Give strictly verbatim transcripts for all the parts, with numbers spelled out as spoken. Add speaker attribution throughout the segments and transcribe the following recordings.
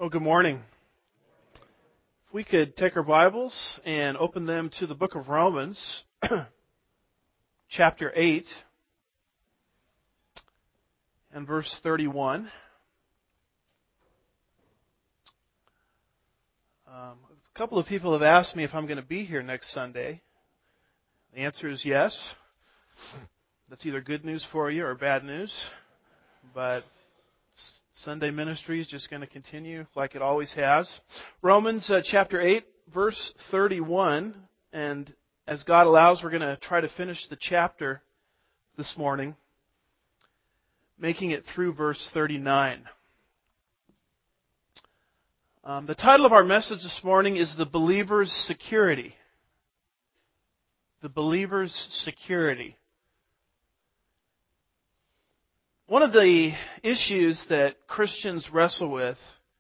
Speaker 1: Well, good morning. If we could take our Bibles and open them to the book of Romans, chapter eight, and verse thirty-one. Um, a couple of people have asked me if I'm going to be here next Sunday. The answer is yes. That's either good news for you or bad news, but Sunday ministry is just going to continue like it always has. Romans uh, chapter eight, verse thirty-one, and as God allows, we're going to try to finish the chapter this morning, making it through verse thirty-nine. Um, the title of our message this morning is The Believer's Security. The Believer's Security. One of the issues that Christians wrestle with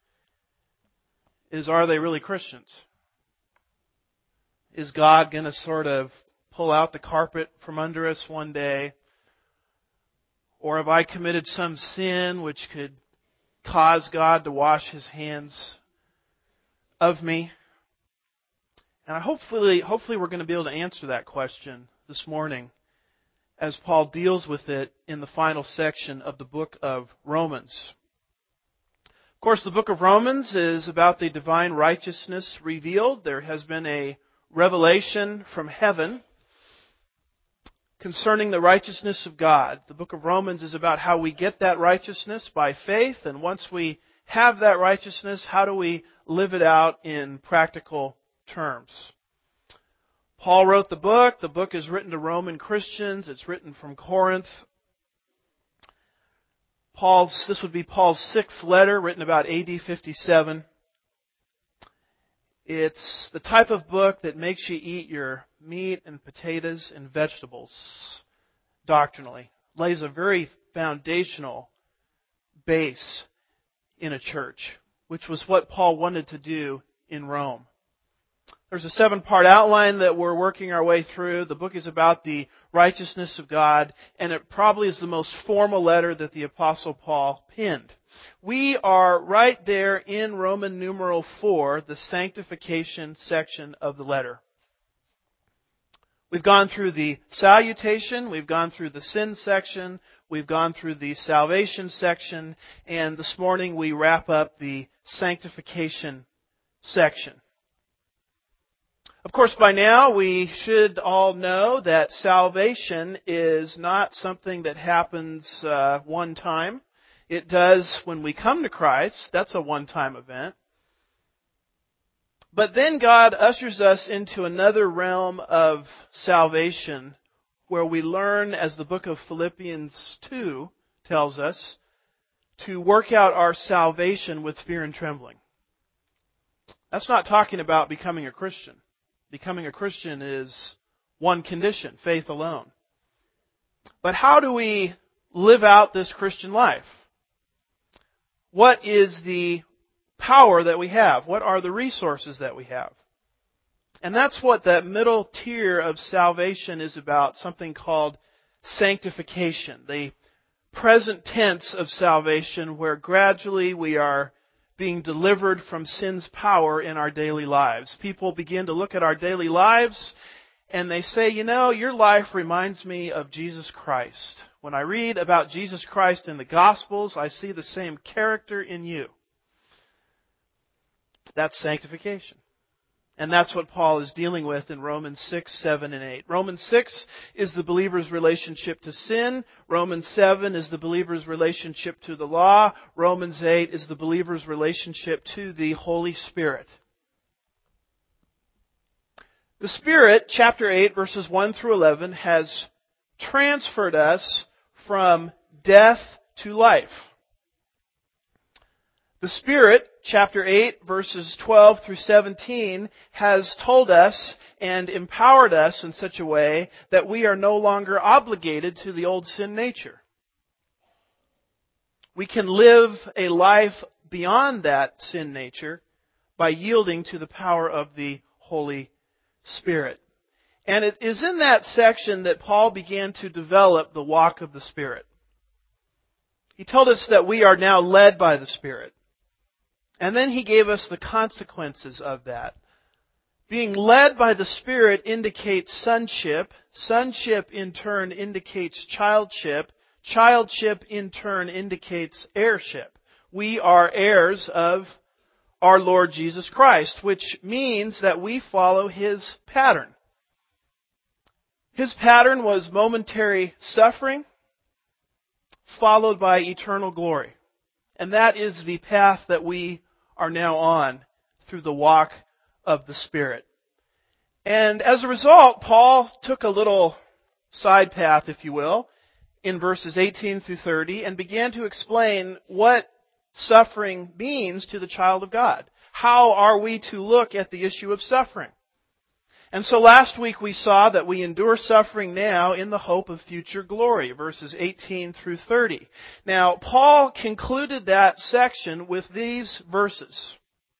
Speaker 1: is, are they really Christians? Is God going to sort of pull out the carpet from under us one day? Or have I committed some sin which could cause God to wash His hands of me? And I hopefully, hopefully we're going to be able to answer that question this morning as Paul deals with it in the final section of the book of Romans. Of course, the book of Romans is about the divine righteousness revealed. There has been a revelation from heaven concerning the righteousness of God. The book of Romans is about how we get that righteousness by faith, and once we have that righteousness, how do we live it out in practical terms? Paul wrote the book. The book is written to Roman Christians. It's written from Corinth. Paul's, this would be Paul's sixth letter, written about A D fifty-seven. It's the type of book that makes you eat your meat and potatoes and vegetables doctrinally. Lays a very foundational base in a church, which was what Paul wanted to do in Rome. There's a seven-part outline that we're working our way through. The book is about the righteousness of God, and it probably is the most formal letter that the Apostle Paul penned. We are right there in Roman numeral four, the sanctification section of the letter. We've gone through the salutation, we've gone through the sin section, we've gone through the salvation section, and this morning we wrap up the sanctification section. Of course, by now we should all know that salvation is not something that happens uh, one time. It does when we come to Christ. That's a one-time event. But then God ushers us into another realm of salvation where we learn, as the book of Philippians two tells us, to work out our salvation with fear and trembling. That's not talking about becoming a Christian. Becoming a Christian is one condition, faith alone. But how do we live out this Christian life? What is the power that we have? What are the resources that we have? And that's what that middle tier of salvation is about, something called sanctification. The present tense of salvation, where gradually we are being delivered from sin's power in our daily lives. People begin to look at our daily lives and they say, you know, your life reminds me of Jesus Christ. When I read about Jesus Christ in the Gospels, I see the same character in you. That's sanctification. And that's what Paul is dealing with in Romans six, seven, and eight. Romans six is the believer's relationship to sin. Romans seven is the believer's relationship to the law. Romans eight is the believer's relationship to the Holy Spirit. The Spirit, chapter eight, verses one through eleven, has transferred us from death to life. The Spirit, chapter eight, verses twelve through seventeen, has told us and empowered us in such a way that we are no longer obligated to the old sin nature. We can live a life beyond that sin nature by yielding to the power of the Holy Spirit. And it is in that section that Paul began to develop the walk of the Spirit. He told us that we are now led by the Spirit. And then he gave us the consequences of that. Being led by the Spirit indicates sonship. Sonship in turn indicates childship. Childship in turn indicates heirship. We are heirs of our Lord Jesus Christ, which means that we follow His pattern. His pattern was momentary suffering, followed by eternal glory. And that is the path that we are now on through the walk of the Spirit. And as a result, Paul took a little side path, if you will, in verses eighteen through thirty, and began to explain what suffering means to the child of God. How are we to look at the issue of suffering? And so last week we saw that we endure suffering now in the hope of future glory, verses eighteen through thirty. Now, Paul concluded that section with these verses.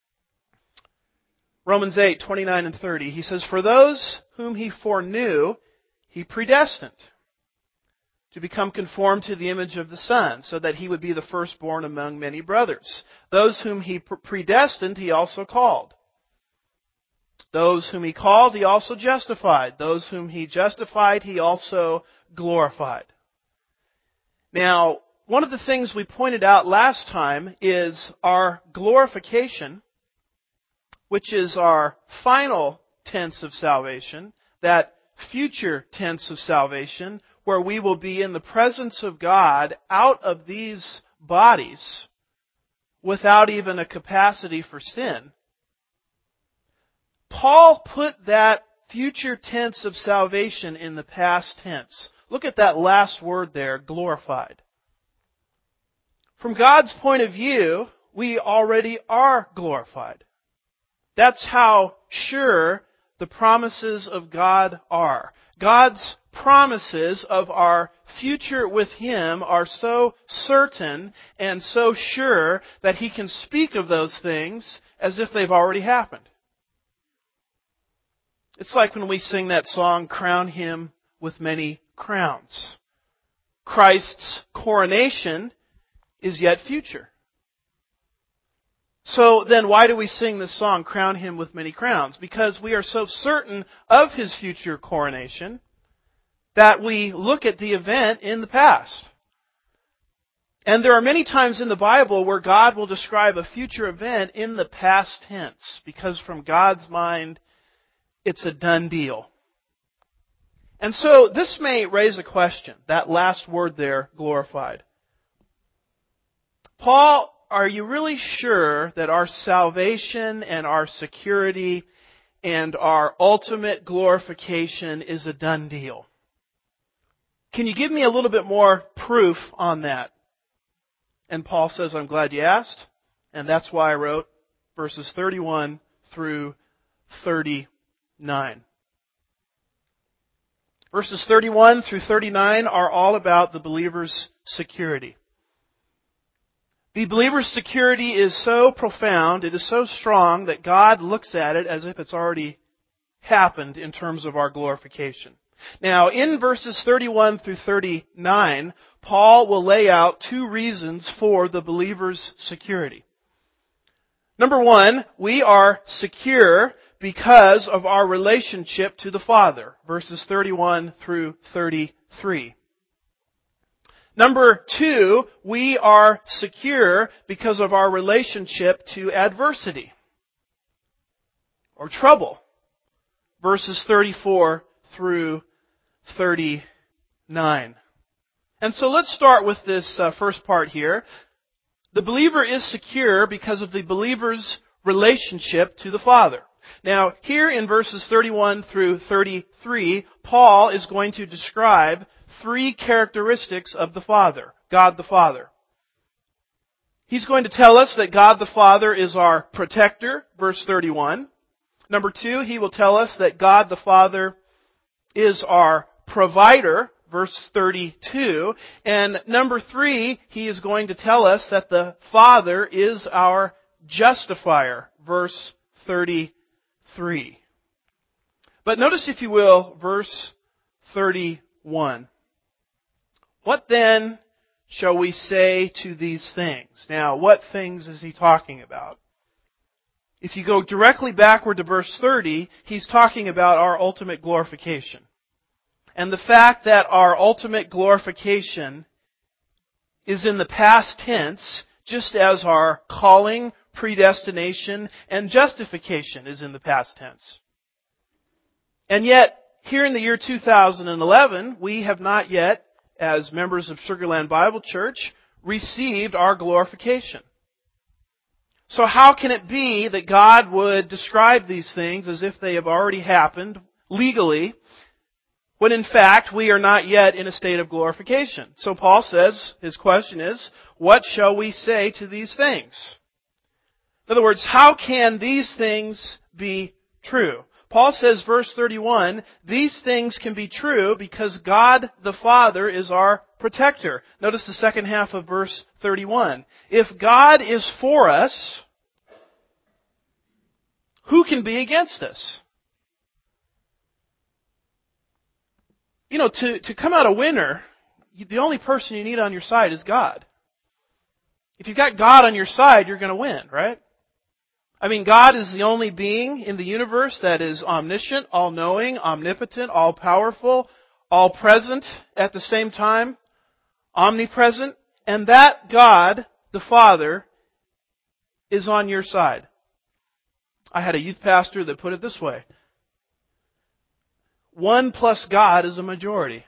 Speaker 1: Romans eight, twenty-nine and thirty. He says, "For those whom He foreknew, He predestined to become conformed to the image of the Son, so that He would be the firstborn among many brothers. Those whom He predestined, He also called. Those whom He called, He also justified. Those whom He justified, He also glorified." Now, one of the things we pointed out last time is our glorification, which is our final tense of salvation, that future tense of salvation, where we will be in the presence of God out of these bodies without even a capacity for sin. Paul put that future tense of salvation in the past tense. Look at that last word there, glorified. From God's point of view, we already are glorified. That's how sure the promises of God are. God's promises of our future with Him are so certain and so sure that He can speak of those things as if they've already happened. It's like when we sing that song, "Crown Him with Many Crowns." Christ's coronation is yet future. So then why do we sing this song, "Crown Him with Many Crowns"? Because we are so certain of His future coronation that we look at the event in the past. And there are many times in the Bible where God will describe a future event in the past tense, because from God's mind, it's a done deal. And so this may raise a question, that last word there, glorified. Paul, are you really sure that our salvation and our security and our ultimate glorification is a done deal? Can you give me a little bit more proof on that? And Paul says, I'm glad you asked. And that's why I wrote verses thirty-one through thirty-nine. Verses thirty-one through thirty-nine are all about the believer's security. The believer's security is so profound, it is so strong, that God looks at it as if it's already happened in terms of our glorification. Now, in verses thirty-one through thirty-nine, Paul will lay out two reasons for the believer's security. Number one, we are secure because of our relationship to the Father, verses thirty-one through thirty-three. Number two, we are secure because of our relationship to adversity or trouble, verses thirty-four through thirty-nine. And so let's start with this uh, first part here. The believer is secure because of the believer's relationship to the Father. Now, here in verses thirty-one through thirty-three, Paul is going to describe three characteristics of the Father, God the Father. He's going to tell us that God the Father is our protector, verse thirty-one. Number two, he will tell us that God the Father is our provider, verse thirty-two. And number three, he is going to tell us that the Father is our justifier, verse thirty-three. But notice, if you will, verse thirty-one. What then shall we say to these things? Now, what things is he talking about? If you go directly backward to verse thirty, he's talking about our ultimate glorification. And the fact that our ultimate glorification is in the past tense, just as our calling, predestination, and justification is in the past tense. And yet, here in the year two thousand eleven, we have not yet, as members of Sugar Land Bible Church, received our glorification. So how can it be that God would describe these things as if they have already happened legally, when in fact we are not yet in a state of glorification? So Paul says, his question is, what shall we say to these things? In other words, how can these things be true? Paul says, verse thirty-one, these things can be true because God the Father is our protector. Notice the second half of verse thirty-one. If God is for us, who can be against us? You know, to, to come out a winner, the only person you need on your side is God. If you've got God on your side, you're going to win, right? I mean, God is the only being in the universe that is omniscient, all-knowing, omnipotent, all-powerful, all-present at the same time, omnipresent. And that God, the Father, is on your side. I had a youth pastor that put it this way. One plus God is a majority.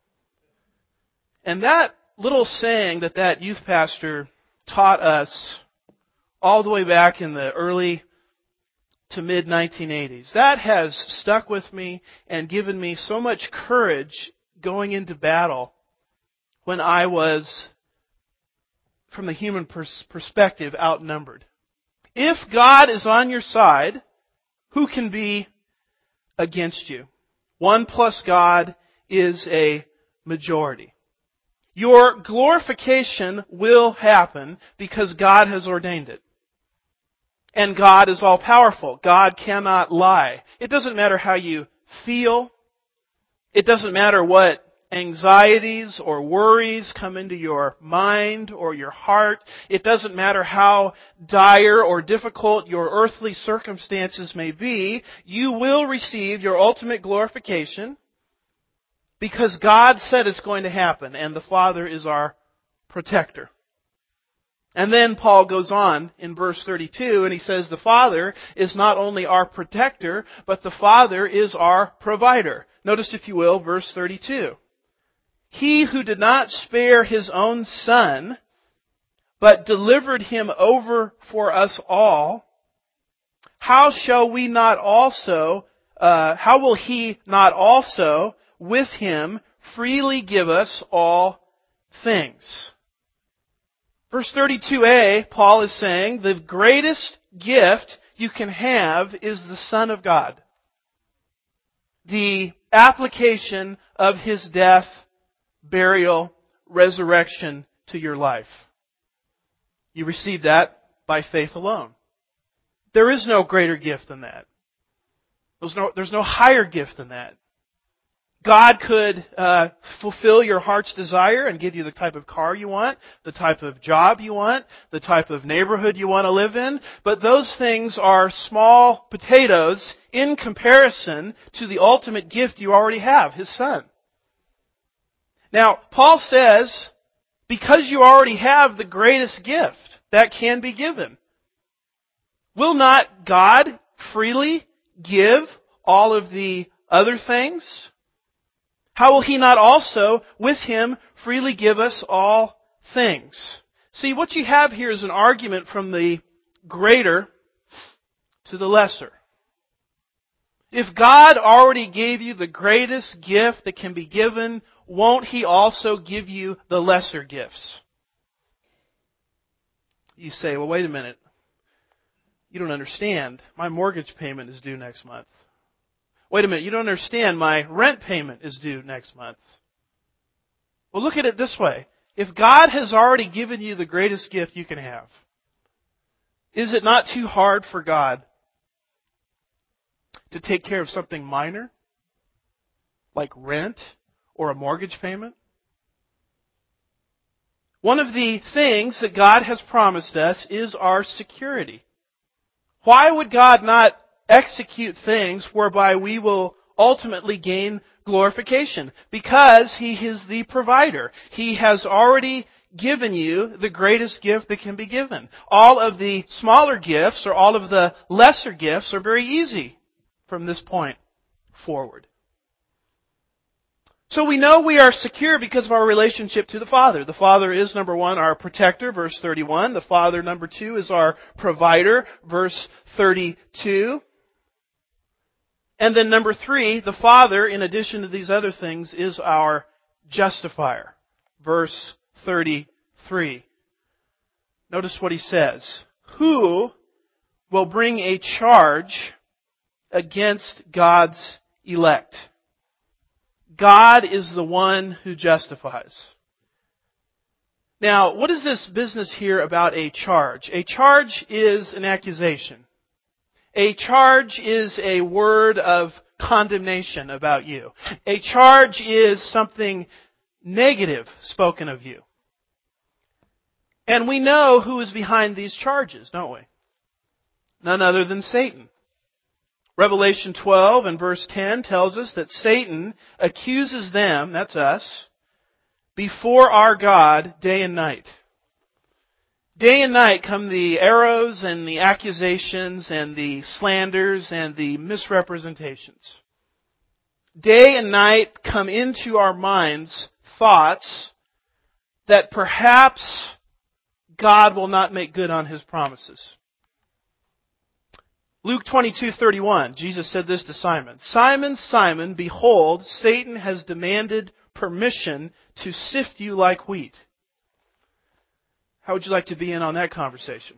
Speaker 1: And that little saying that that youth pastor taught us all the way back in the early to mid nineteen eighties. That has stuck with me and given me so much courage going into battle when I was, from the human pers- perspective, outnumbered. If God is on your side, who can be against you? One plus God is a majority. Your glorification will happen because God has ordained it. And God is all-powerful. God cannot lie. It doesn't matter how you feel. It doesn't matter what anxieties or worries come into your mind or your heart. It doesn't matter how dire or difficult your earthly circumstances may be. You will receive your ultimate glorification because God said it's going to happen, and the Father is our protector. And then Paul goes on in verse thirty-two, and he says the Father is not only our protector, but the Father is our provider. Notice, if you will, verse thirty-two. He who did not spare His own Son, but delivered Him over for us all, how shall we not also, uh, how will He not also with Him freely give us all things? Verse thirty-two a, Paul is saying, the greatest gift you can have is the Son of God. The application of His death, burial, resurrection to your life. You receive that by faith alone. There is no greater gift than that. There's no, there's no higher gift than that. God could uh, fulfill your heart's desire and give you the type of car you want, the type of job you want, the type of neighborhood you want to live in, but those things are small potatoes in comparison to the ultimate gift you already have, His Son. Now, Paul says, because you already have the greatest gift that can be given, will not God freely give all of the other things? How will He not also, with Him, freely give us all things? See, what you have here is an argument from the greater to the lesser. If God already gave you the greatest gift that can be given, won't He also give you the lesser gifts? You say, well, wait a minute. You don't understand. My mortgage payment is due next month. Wait a minute, you don't understand. My rent payment is due next month. Well, look at it this way. If God has already given you the greatest gift you can have, is it not too hard for God to take care of something minor, like rent or a mortgage payment? One of the things that God has promised us is our security. Why would God not execute things whereby we will ultimately gain glorification? Because He is the provider. He has already given you the greatest gift that can be given. All of the smaller gifts or all of the lesser gifts are very easy from this point forward. So we know we are secure because of our relationship to the Father. The Father is, number one, our protector, verse thirty-one. The Father, number two, is our provider, verse thirty-two. And then number three, the Father, in addition to these other things, is our justifier, verse thirty-three. Notice what he says. Who will bring a charge against God's elect? God is the one who justifies. Now, what is this business here about a charge? A charge is an accusation. A charge is a word of condemnation about you. A charge is something negative spoken of you. And we know who is behind these charges, don't we? None other than Satan. Revelation twelve and verse ten tells us that Satan accuses them, that's us, before our God day and night. Day and night come the arrows and the accusations and the slanders and the misrepresentations. Day and night come into our minds thoughts that perhaps God will not make good on His promises. Luke twenty-two thirty-one, Jesus said this to Simon. Simon, Simon, behold, Satan has demanded permission to sift you like wheat. How would you like to be in on that conversation?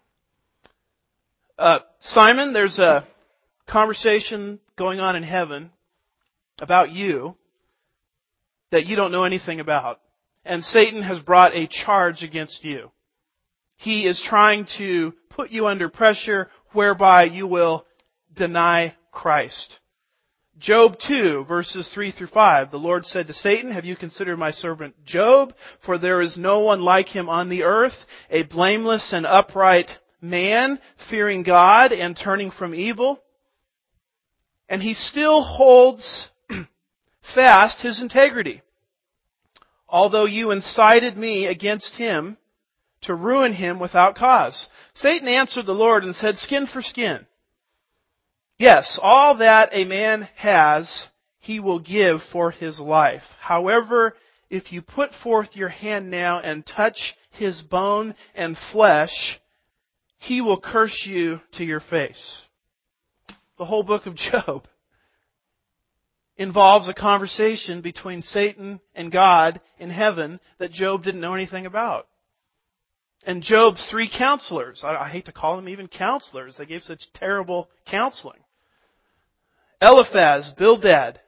Speaker 1: Uh, Simon, there's a conversation going on in heaven about you that you don't know anything about. And Satan has brought a charge against you. He is trying to put you under pressure whereby you will deny Christ. Job two, verses three through five. The Lord said to Satan, have you considered my servant Job? For there is no one like him on the earth, a blameless and upright man, fearing God and turning from evil. And he still holds fast his integrity. Although you incited me against him to ruin him without cause. Satan answered the Lord and said, skin for skin. Yes, all that a man has, he will give for his life. However, if you put forth your hand now and touch his bone and flesh, he will curse you to your face. The whole book of Job involves a conversation between Satan and God in heaven that Job didn't know anything about. And Job's three counselors, I, I hate to call them even counselors, they gave such terrible counseling. Eliphaz, Bildad,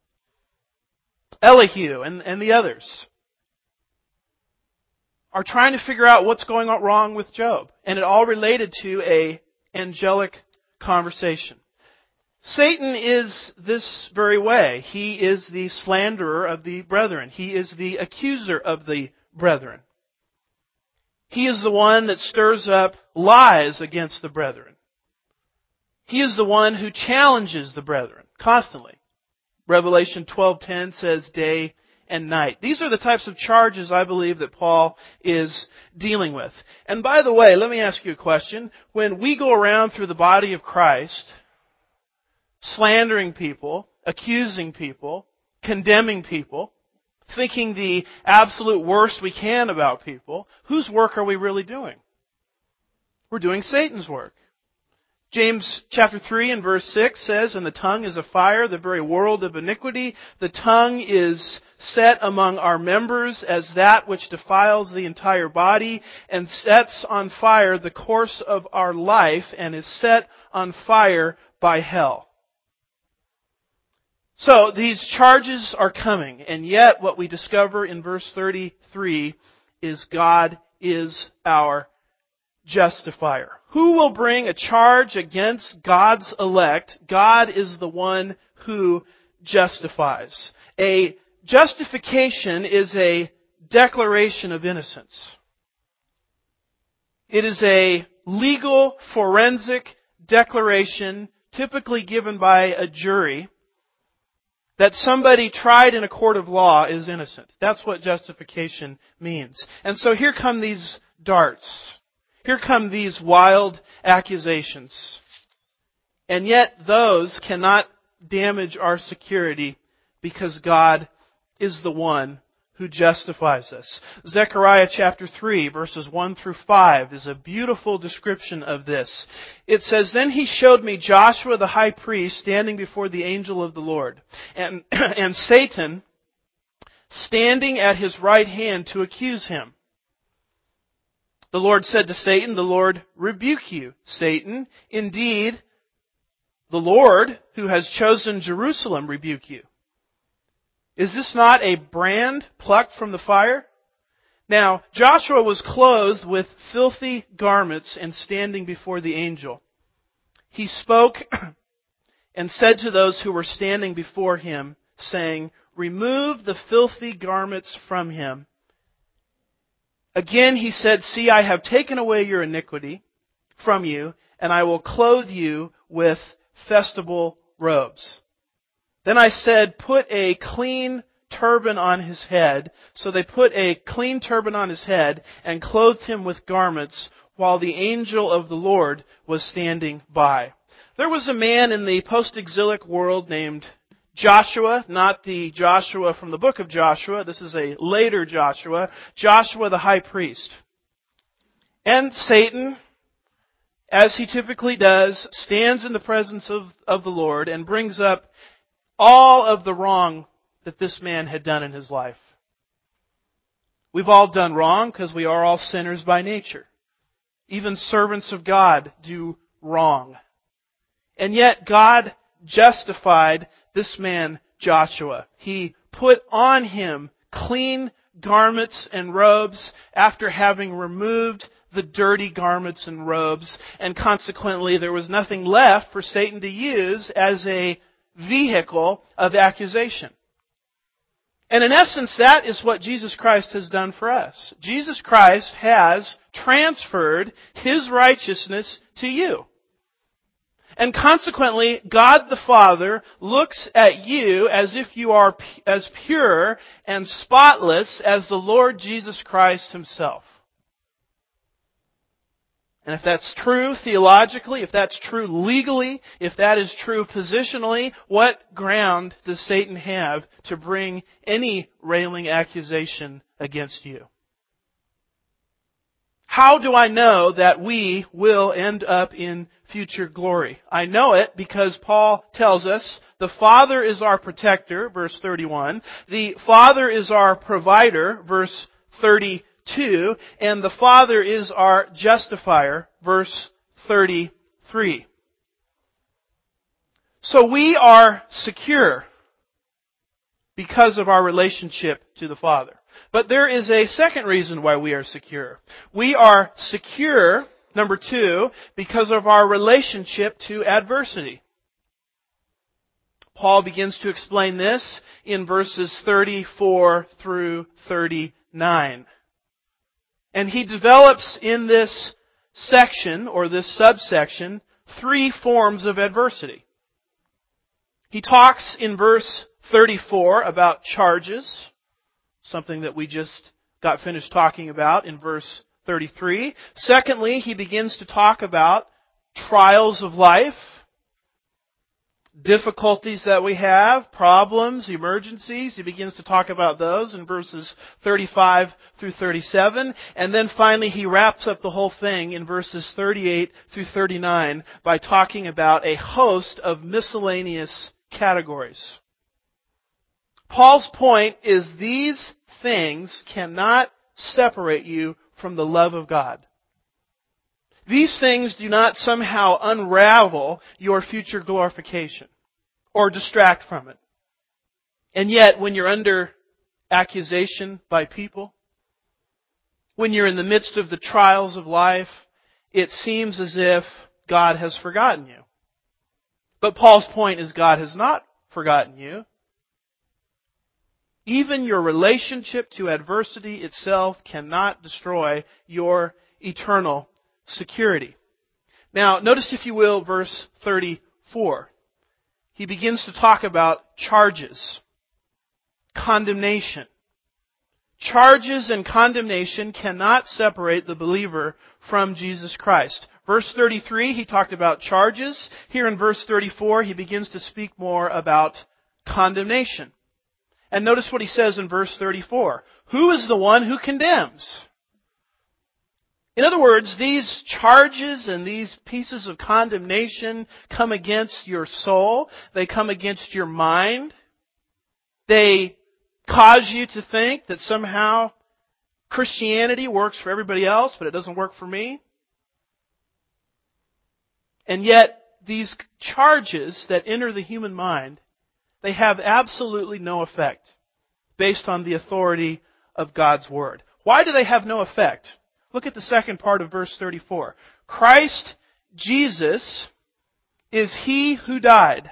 Speaker 1: Elihu, and, and the others are trying to figure out what's going on wrong with Job. And it all related to a angelic conversation. Satan is this very way. He is the slanderer of the brethren. He is the accuser of the brethren. He is the one that stirs up lies against the brethren. He is the one who challenges the brethren constantly. Revelation twelve ten says day and night. These are the types of charges I believe that Paul is dealing with. And by the way, let me ask you a question. When we go around through the body of Christ, slandering people, accusing people, condemning people, thinking the absolute worst we can about people, whose work are we really doing? We're doing Satan's work. James chapter three and verse six says, and the tongue is a fire, the very world of iniquity. The tongue is set among our members as that which defiles the entire body and sets on fire the course of our life and is set on fire by hell. So these charges are coming, and yet what we discover in verse thirty-three is God is our justifier. Who will bring a charge against God's elect? God is the one who justifies. A justification is a declaration of innocence. It is a legal, forensic declaration, typically given by a jury, that somebody tried in a court of law is innocent. That's what justification means. And so here come these darts. Here come these wild accusations. And yet those cannot damage our security because God is the one who justifies us. Zechariah chapter three, verses one through five is a beautiful description of this. It says, "Then he showed me Joshua the high priest standing before the angel of the Lord, and, and Satan standing at his right hand to accuse him. The Lord said to Satan, 'The Lord rebuke you, Satan. Indeed, the Lord who has chosen Jerusalem rebuke you. Is this not a brand plucked from the fire?' Now, Joshua was clothed with filthy garments and standing before the angel. He spoke and said to those who were standing before him, saying, 'Remove the filthy garments from him.' Again he said, 'See, I have taken away your iniquity from you, and I will clothe you with festival robes.' Then I said, 'Put a clean turban on his head.' So they put a clean turban on his head and clothed him with garments while the angel of the Lord was standing by." There was a man in the post-exilic world named Joshua, not the Joshua from the book of Joshua. This is a later Joshua, Joshua the high priest. And Satan, as he typically does, stands in the presence of, of the Lord and brings up all of the wrong that this man had done in his life. We've all done wrong because we are all sinners by nature. Even servants of God do wrong. And yet God justified this man, Joshua. He put on him clean garments and robes after having removed the dirty garments and robes, and consequently there was nothing left for Satan to use as a vehicle of accusation. And in essence, that is what Jesus Christ has done for us. Jesus Christ has transferred His righteousness to you. And consequently, God the Father looks at you as if you are p- as pure and spotless as the Lord Jesus Christ Himself. And if that's true theologically, if that's true legally, if that is true positionally, what ground does Satan have to bring any railing accusation against you? How do I know that we will end up in future glory? I know it because Paul tells us the Father is our protector, verse thirty-one. The Father is our provider, verse thirty-two. And the Father is our justifier, verse thirty-three. So we are secure because of our relationship to the Father. But there is a second reason why we are secure. We are secure, number two, because of our relationship to adversity. Paul begins to explain this in verses thirty-four through thirty-nine. And he develops in this section, or this subsection, three forms of adversity. He talks in verse thirty-four about charges, something that we just got finished talking about in verse thirty-three. Secondly, he begins to talk about trials of life, difficulties that we have, problems, emergencies. He begins to talk about those in verses thirty-five through thirty-seven. And then finally he wraps up the whole thing in verses thirty-eight through thirty-nine by talking about a host of miscellaneous categories. Paul's point is these things cannot separate you from the love of God. These things do not somehow unravel your future glorification or distract from it. And yet, when you're under accusation by people, when you're in the midst of the trials of life, it seems as if God has forgotten you. But Paul's point is God has not forgotten you. Even your relationship to adversity itself cannot destroy your eternal security. Now, notice, if you will, verse thirty-four. He begins to talk about charges, condemnation. Charges and condemnation cannot separate the believer from Jesus Christ. Verse thirty-three, he talked about charges. Here in verse thirty-four, he begins to speak more about condemnation. And notice what he says in verse thirty-four. Who is the one who condemns? In other words, these charges and these pieces of condemnation come against your soul. They come against your mind. They cause you to think that somehow Christianity works for everybody else, but it doesn't work for me. And yet, these charges that enter the human mind, they have absolutely no effect based on the authority of God's Word. Why do they have no effect? Look at the second part of verse thirty-four. Christ Jesus is He who died.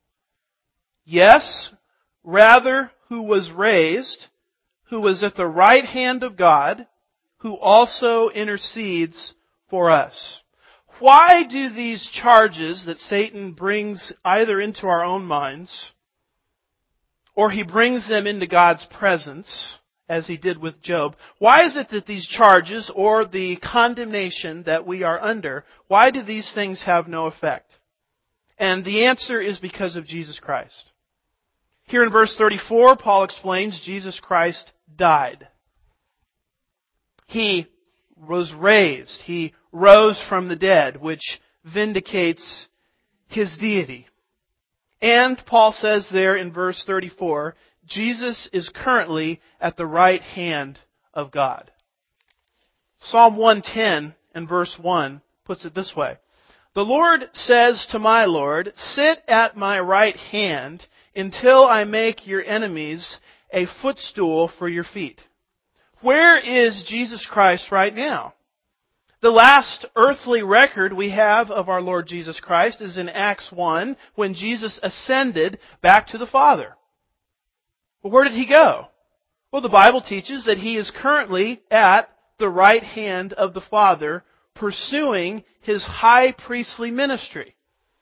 Speaker 1: Yes, rather, who was raised, who was at the right hand of God, who also intercedes for us. Why do these charges that Satan brings either into our own minds, or he brings them into God's presence, as he did with Job, why is it that these charges, or the condemnation that we are under, why do these things have no effect? And the answer is because of Jesus Christ. Here in verse thirty-four, Paul explains Jesus Christ died. He was raised. He rose from the dead, which vindicates His deity. And Paul says there in verse thirty-four, Jesus is currently at the right hand of God. Psalm one ten and verse one puts it this way. The Lord says to my Lord, sit at my right hand until I make your enemies a footstool for your feet. Where is Jesus Christ right now? The last earthly record we have of our Lord Jesus Christ is in Acts one, when Jesus ascended back to the Father. Well, where did He go? Well, the Bible teaches that He is currently at the right hand of the Father, pursuing His high priestly ministry.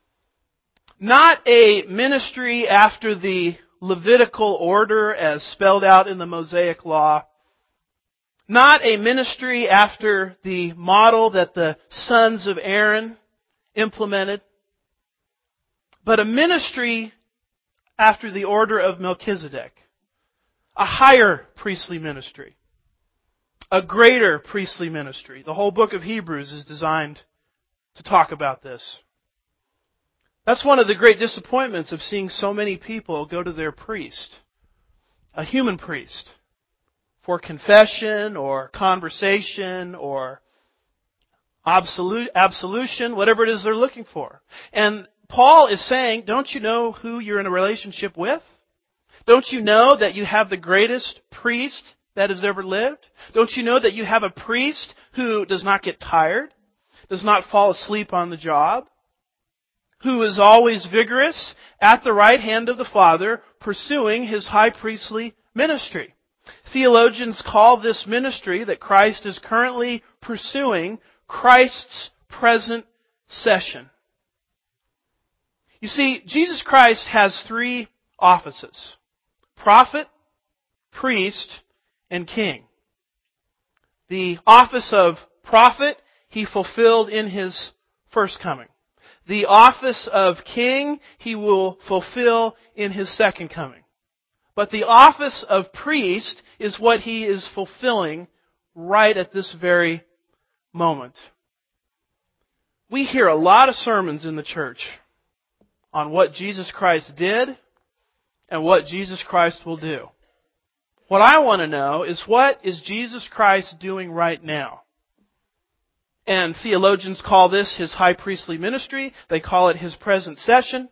Speaker 1: Not a ministry after the Levitical order as spelled out in the Mosaic Law. Not a ministry after the model that the sons of Aaron implemented. But a ministry after the order of Melchizedek. A higher priestly ministry. A greater priestly ministry. The whole book of Hebrews is designed to talk about this. That's one of the great disappointments of seeing so many people go to their priest, a human priest, for confession or conversation or absolute, absolution, whatever it is they're looking for. And Paul is saying, don't you know who you're in a relationship with? Don't you know that you have the greatest priest that has ever lived? Don't you know that you have a priest who does not get tired, does not fall asleep on the job, who is always vigorous at the right hand of the Father, pursuing His high priestly ministry? Theologians call this ministry that Christ is currently pursuing Christ's present session. You see, Jesus Christ has three offices: prophet, priest, and king. The office of prophet He fulfilled in His first coming. The office of king He will fulfill in His second coming. But the office of priest is what He is fulfilling right at this very moment. We hear a lot of sermons in the church on what Jesus Christ did and what Jesus Christ will do. What I want to know is, what is Jesus Christ doing right now? And theologians call this His high priestly ministry. They call it His present session.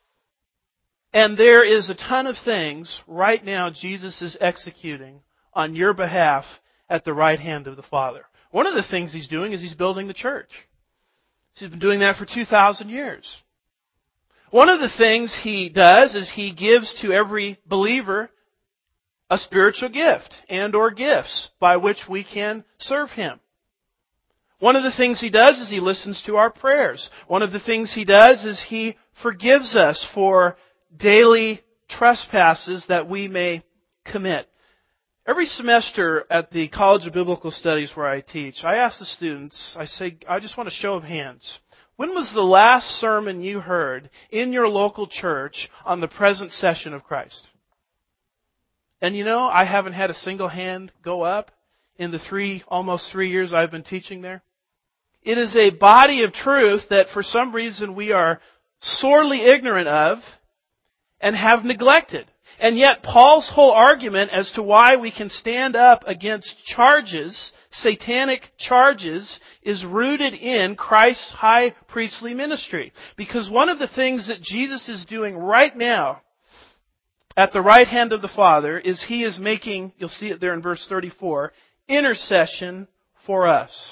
Speaker 1: And there is a ton of things right now Jesus is executing on your behalf at the right hand of the Father. One of the things He's doing is He's building the church. He's been doing that for two thousand years. One of the things He does is He gives to every believer a spiritual gift and or gifts by which we can serve Him. One of the things He does is He listens to our prayers. One of the things He does is He forgives us for daily trespasses that we may commit. Every semester at the College of Biblical Studies where I teach, I ask the students, I say, I just want a show of hands. When was the last sermon you heard in your local church on the present session of Christ? And you know, I haven't had a single hand go up in the three, almost three years I've been teaching there. It is a body of truth that for some reason we are sorely ignorant of and have neglected. And yet Paul's whole argument as to why we can stand up against charges, satanic charges, is rooted in Christ's high priestly ministry. Because one of the things that Jesus is doing right now at the right hand of the Father is He is making, you'll see it there in verse thirty-four, intercession for us.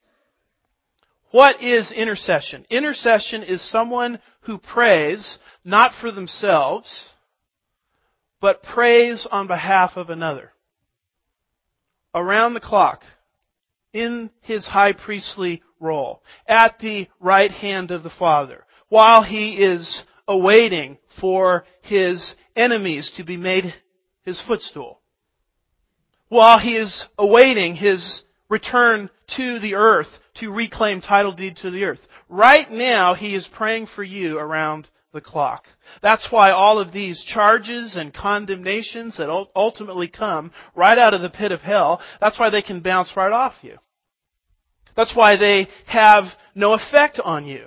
Speaker 1: What is intercession? Intercession is someone who prays not for themselves, but prays on behalf of another. Around the clock, in His high priestly role, at the right hand of the Father, while He is awaiting for His enemies to be made His footstool, while He is awaiting His return to the earth to reclaim title deed to the earth. Right now, He is praying for you around the clock. That's why all of these charges and condemnations that ultimately come right out of the pit of hell, that's why they can bounce right off you. That's why they have no effect on you.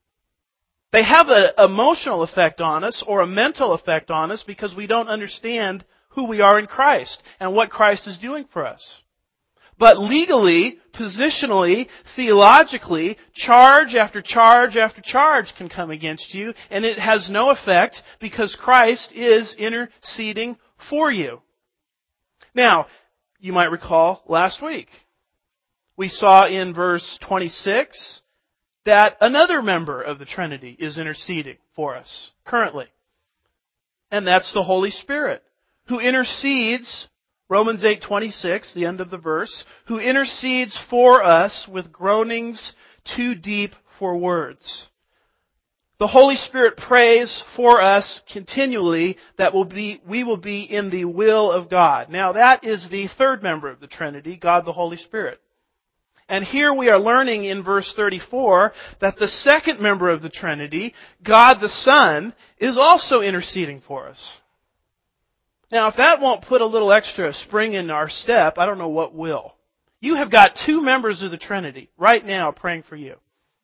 Speaker 1: They have an emotional effect on us or a mental effect on us because we don't understand who we are in Christ and what Christ is doing for us. But legally, positionally, theologically, charge after charge after charge can come against you, and it has no effect because Christ is interceding for you. Now, you might recall last week, we saw in verse twenty-six that another member of the Trinity is interceding for us currently. And that's the Holy Spirit, who intercedes, Romans eight twenty-six, the end of the verse, who intercedes for us with groanings too deep for words. The Holy Spirit prays for us continually that will be, we will be in the will of God. Now that is the third member of the Trinity, God the Holy Spirit. And here we are learning in verse thirty-four that the second member of the Trinity, God the Son, is also interceding for us. Now, if that won't put a little extra spring in our step, I don't know what will. You have got two members of the Trinity right now praying for you.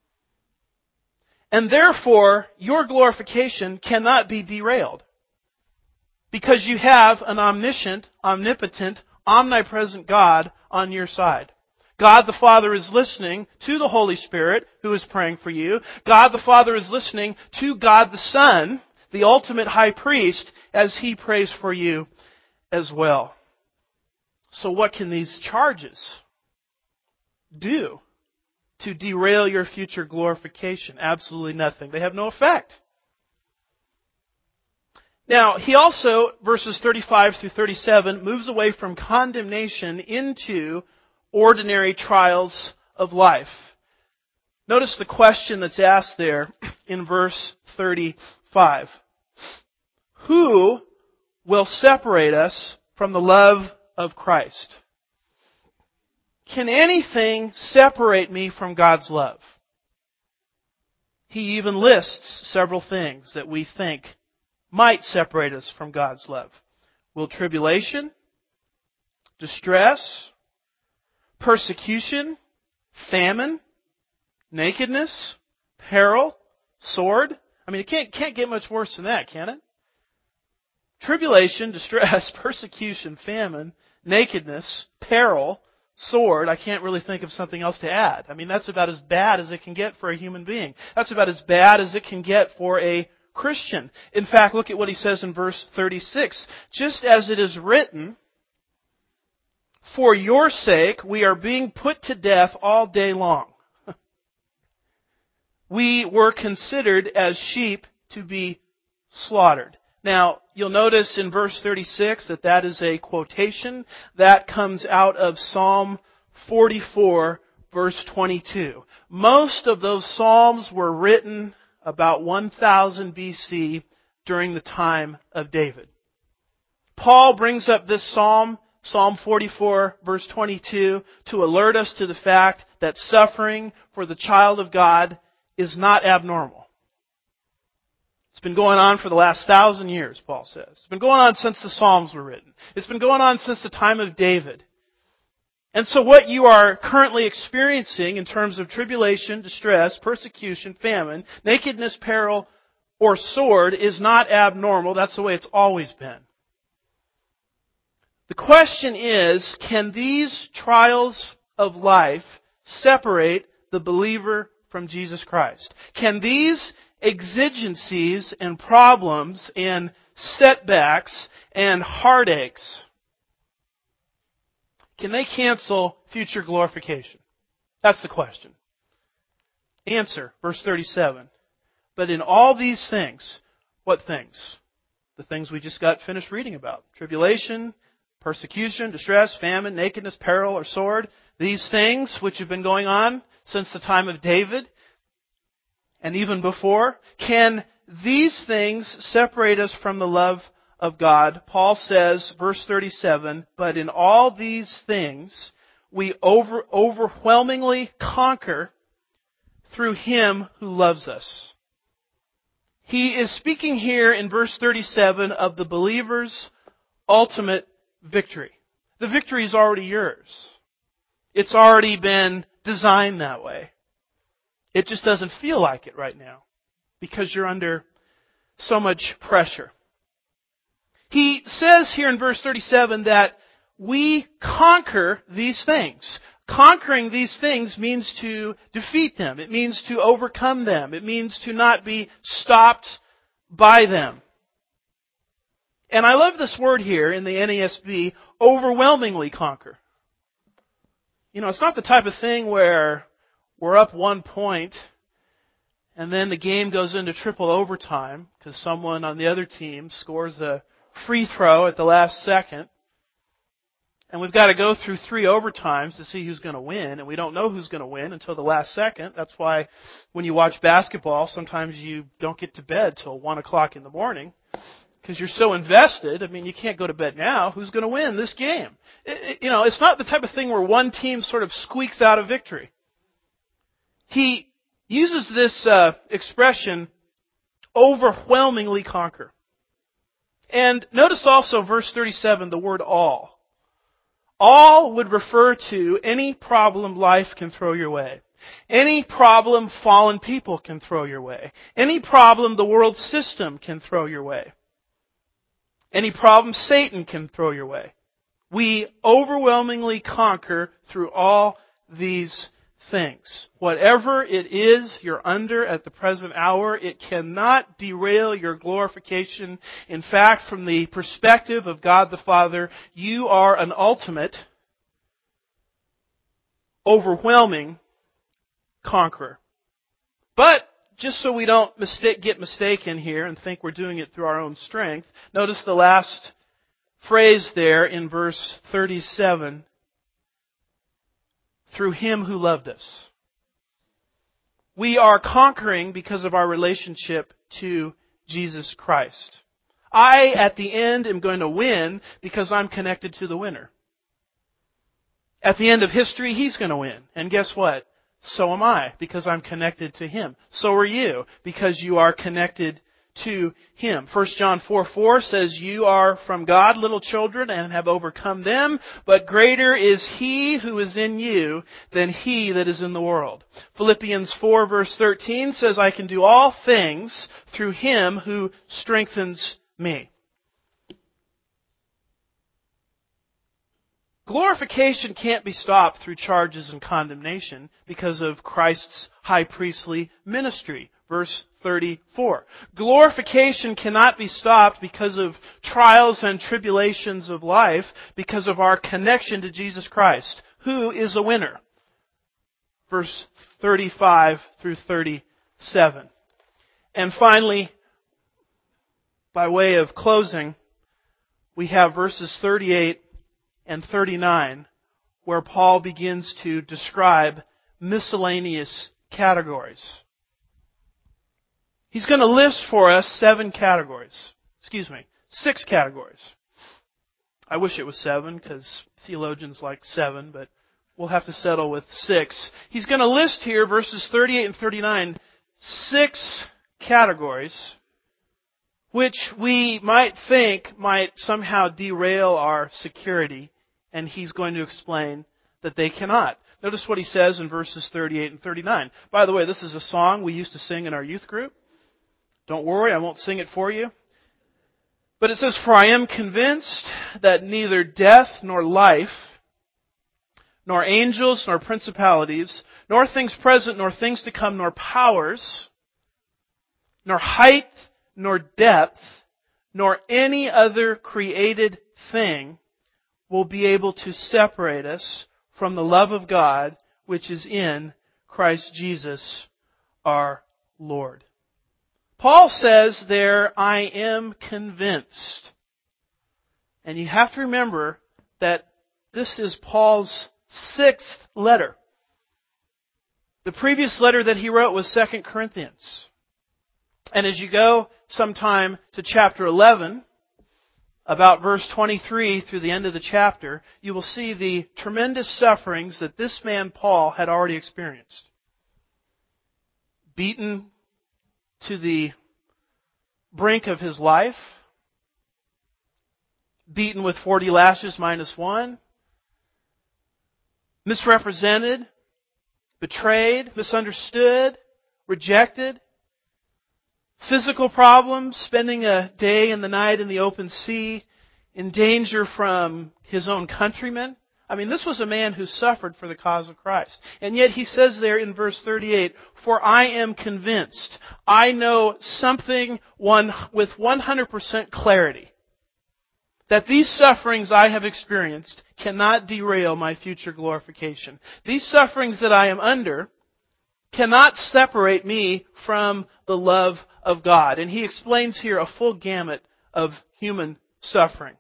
Speaker 1: And therefore, your glorification cannot be derailed. Because you have an omniscient, omnipotent, omnipresent God on your side. God the Father is listening to the Holy Spirit who is praying for you. God the Father is listening to God the Son, the ultimate high priest, as He prays for you as well. So what can these charges do to derail your future glorification? Absolutely nothing. They have no effect. Now, he also, verses thirty-five through thirty-seven, moves away from condemnation into ordinary trials of life. Notice the question that's asked there in verse thirty-five. Who will separate us from the love of Christ? Can anything separate me from God's love? He even lists several things that we think might separate us from God's love. Will tribulation, distress, persecution, famine, nakedness, peril, sword? I mean, it can't, can't get much worse than that, can it? Tribulation, distress, persecution, famine, nakedness, peril, sword. I can't really think of something else to add. I mean, that's about as bad as it can get for a human being. That's about as bad as it can get for a Christian. In fact, look at what he says in verse thirty-six. Just as it is written, for your sake we are being put to death all day long. We were considered as sheep to be slaughtered. Now, you'll notice in verse thirty-six that that is a quotation that comes out of Psalm forty-four, verse twenty-two. Most of those Psalms were written about one thousand B C during the time of David. Paul brings up this Psalm, Psalm forty-four, verse twenty-two, to alert us to the fact that suffering for the child of God is not abnormal. It's been going on for the last thousand years, Paul says. It's been going on since the Psalms were written. It's been going on since the time of David. And so what you are currently experiencing in terms of tribulation, distress, persecution, famine, nakedness, peril, or sword is not abnormal. That's the way it's always been. The question is, can these trials of life separate the believer from Jesus Christ? Can these exigencies and problems and setbacks and heartaches, can they cancel future glorification? That's the question. Answer, verse thirty-seven. But in all these things, what things? The things we just got finished reading about. Tribulation, persecution, distress, famine, nakedness, peril, or sword. These things which have been going on since the time of David and even before. Can these things separate us from the love of God? Paul says, verse thirty-seven, but in all these things we over, overwhelmingly conquer through Him who loves us. He is speaking here in verse thirty-seven of the believer's ultimate victory. The victory is already yours. It's already been designed that way. It just doesn't feel like it right now because you're under so much pressure. He says here in verse thirty-seven that we conquer these things. Conquering these things means to defeat them. It means to overcome them. It means to not be stopped by them. And I love this word here in the N A S B, overwhelmingly conquer. You know, it's not the type of thing where we're up one point and then the game goes into triple overtime because someone on the other team scores a free throw at the last second. And we've got to go through three overtimes to see who's going to win. And we don't know who's going to win until the last second. That's why when you watch basketball, sometimes you don't get to bed till one o'clock in the morning. Because you're so invested. I mean, you can't go to bed now. Who's going to win this game? It, it, you know, it's not the type of thing where one team sort of squeaks out a victory. He uses this uh, expression, overwhelmingly conquer. And notice also verse thirty-seven, the word all. All would refer to any problem life can throw your way. Any problem fallen people can throw your way. Any problem the world system can throw your way. Any problem Satan can throw your way. We overwhelmingly conquer through all these things. Whatever it is you're under at the present hour, it cannot derail your glorification. In fact, from the perspective of God the Father, you are an ultimate, overwhelming conqueror. But just so we don't mistake, get mistaken here and think we're doing it through our own strength, notice the last phrase there in verse thirty-seven. Through Him who loved us. We are conquering because of our relationship to Jesus Christ. I, at the end, am going to win because I'm connected to the winner. At the end of history, He's going to win. And guess what? So am I, because I'm connected to Him. So are you, because you are connected to Him. First John four four says, you are from God, little children, and have overcome them, but greater is He who is in you than he that is in the world. Philippians four verse thirteen says, I can do all things through Him who strengthens me. Glorification can't be stopped through charges and condemnation because of Christ's high priestly ministry. Verse thirty-four. Glorification cannot be stopped because of trials and tribulations of life because of our connection to Jesus Christ, who is a winner. Verse thirty-five through thirty-seven. And finally, by way of closing, we have verses thirty-eight and thirty-nine, where Paul begins to describe miscellaneous categories. He's going to list for us seven categories. Excuse me, six categories. I wish it was seven because theologians like seven, but we'll have to settle with six. He's going to list here, verses thirty-eight and thirty-nine, six categories which we might think might somehow derail our security, and he's going to explain that they cannot. Notice what he says in verses thirty-eight and thirty-nine. By the way, this is a song we used to sing in our youth group. Don't worry, I won't sing it for you. But it says, "For I am convinced that neither death nor life, nor angels, nor principalities, nor things present, nor things to come, nor powers, nor height, nor depth, nor any other created thing will be able to separate us from the love of God which is in Christ Jesus our Lord." Paul says there, "I am convinced." And you have to remember that this is Paul's sixth letter. The previous letter that he wrote was Second Corinthians. And as you go sometime to chapter eleven, about verse twenty-three through the end of the chapter, you will see the tremendous sufferings that this man Paul had already experienced. Beaten to the brink of his life, beaten with forty lashes minus one, misrepresented, betrayed, misunderstood, rejected, physical problems, spending a day and the night in the open sea, in danger from his own countrymen. I mean, this was a man who suffered for the cause of Christ. And yet he says there in verse thirty-eight, "For I am convinced." I know something one with one hundred percent clarity that these sufferings I have experienced cannot derail my future glorification. These sufferings that I am under cannot separate me from the love of God. And he explains here a full gamut of human suffering.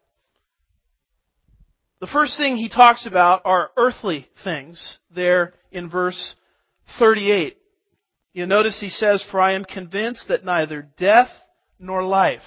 Speaker 1: The first thing he talks about are earthly things there in verse thirty-eight. You'll notice he says, "For I am convinced that neither death nor life."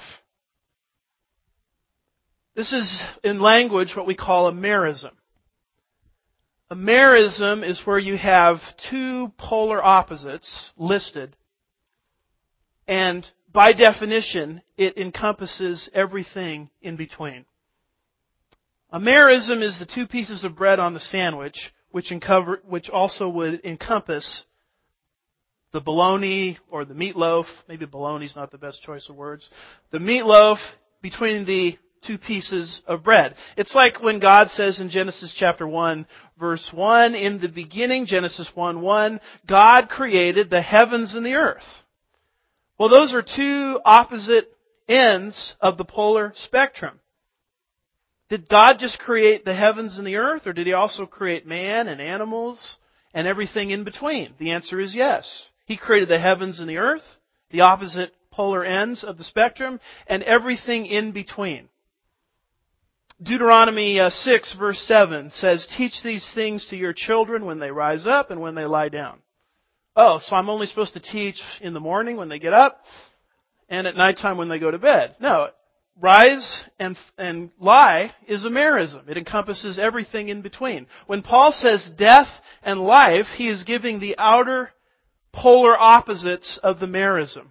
Speaker 1: This is in language what we call a merism. A merism is where you have two polar opposites listed, and by definition, it encompasses everything in between. A merism is the two pieces of bread on the sandwich, which, uncover, which also would encompass the bologna or the meatloaf. Maybe bologna is not the best choice of words. The meatloaf between the two pieces of bread. It's like when God says in Genesis chapter one, verse one, "In the beginning," Genesis one one, "God created the heavens and the earth." Well, those are two opposite ends of the polar spectrum. Did God just create the heavens and the earth, or did He also create man and animals and everything in between? The answer is yes. He created the heavens and the earth, the opposite polar ends of the spectrum, and everything in between. Deuteronomy six verse seven says, "Teach these things to your children when they rise up and when they lie down." Oh, so I'm only supposed to teach in the morning when they get up and at nighttime when they go to bed. No. Rise and, and lie is a merism. It encompasses everything in between. When Paul says death and life, he is giving the outer polar opposites of the merism.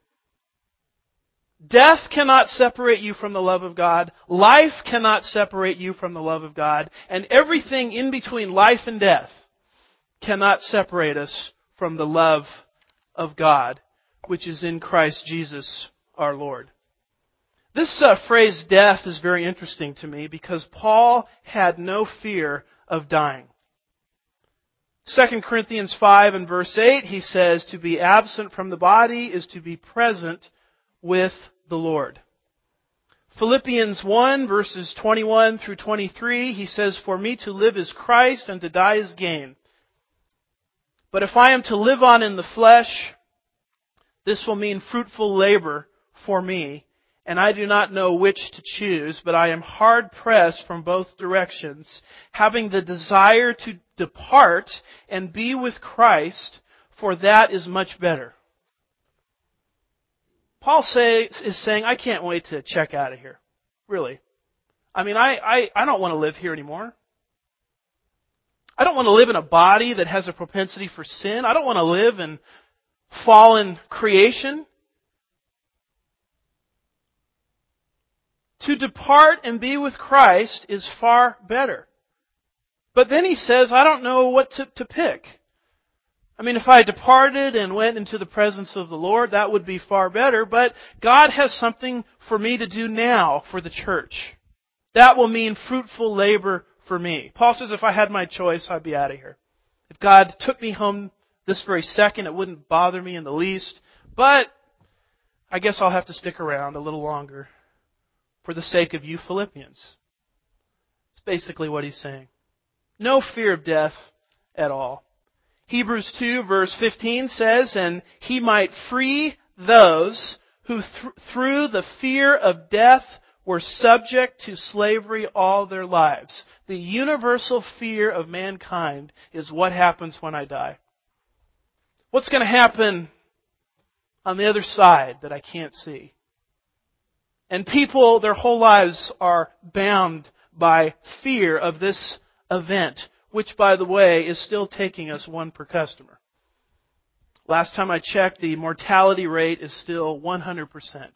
Speaker 1: Death cannot separate you from the love of God. Life cannot separate you from the love of God. And everything in between life and death cannot separate us from the love of God, which is in Christ Jesus our Lord. This uh, phrase, death, is very interesting to me because Paul had no fear of dying. Second Corinthians five and verse eight, he says, "To be absent from the body is to be present with the Lord." Philippians one verses twenty-one through twenty-three, he says, "For me to live is Christ and to die is gain. But if I am to live on in the flesh, this will mean fruitful labor for me. and I do not know which to choose, but I am hard pressed from both directions, having the desire to depart and be with Christ, for that is much better. Paul say, is saying, I can't wait to check out of here. Really. I mean, I, I, I don't want to live here anymore. I don't want to live in a body that has a propensity for sin. I don't want to live in fallen creation. To depart and be with Christ is far better. But then he says, I don't know what to, to pick. I mean, if I departed and went into the presence of the Lord, that would be far better. But God has something for me to do now for the church. That will mean fruitful labor for me. Paul says if I had my choice, I'd be out of here. If God took me home this very second, it wouldn't bother me in the least. But I guess I'll have to stick around a little longer for the sake of you Philippians. It's basically what he's saying. No fear of death at all. Hebrews two verse fifteen says, and he might free those who th- through the fear of death were subject to slavery all their lives. The universal fear of mankind is what happens when I die. What's going to happen on the other side that I can't see? And people, their whole lives are bound by fear of this event, which, by the way, is still taking us one per customer. Last time I checked, the mortality rate is still one hundred percent.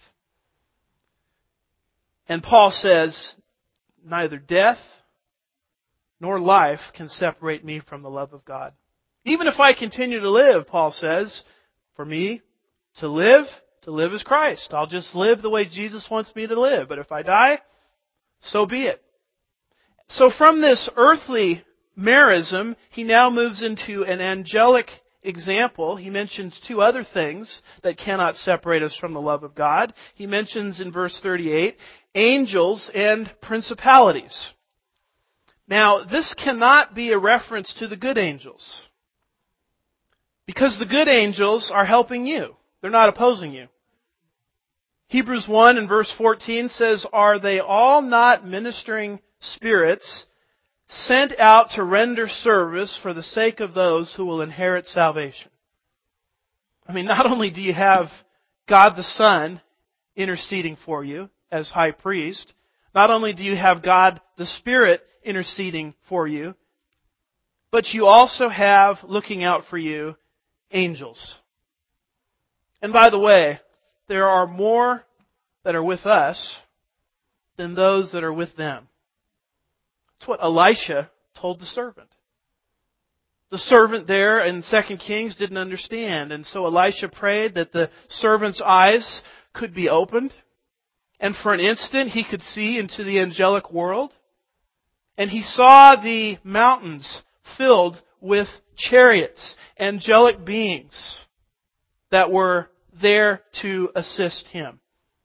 Speaker 1: And Paul says, neither death nor life can separate me from the love of God. Even if I continue to live, Paul says, for me to live, to live is Christ. I'll just live the way Jesus wants me to live. But if I die, so be it. So from this earthly merism, he now moves into an angelic example. He mentions two other things that cannot separate us from the love of God. He mentions in verse thirty-eight, angels and principalities. Now, this cannot be a reference to the good angels. Because the good angels are helping you. They're not opposing you. Hebrews one and verse fourteen says, are they all not ministering spirits sent out to render service for the sake of those who will inherit salvation? I mean, not only do you have God the Son interceding for you as high priest, not only do you have God the Spirit interceding for you, but you also have, looking out for you, angels. And by the way, there are more that are with us than those that are with them. That's what Elisha told the servant. The servant there in Second Kings didn't understand, and so Elisha prayed that the servant's eyes could be opened, and for an instant he could see into the angelic world, and he saw the mountains filled with chariots, angelic beings that were there to assist him.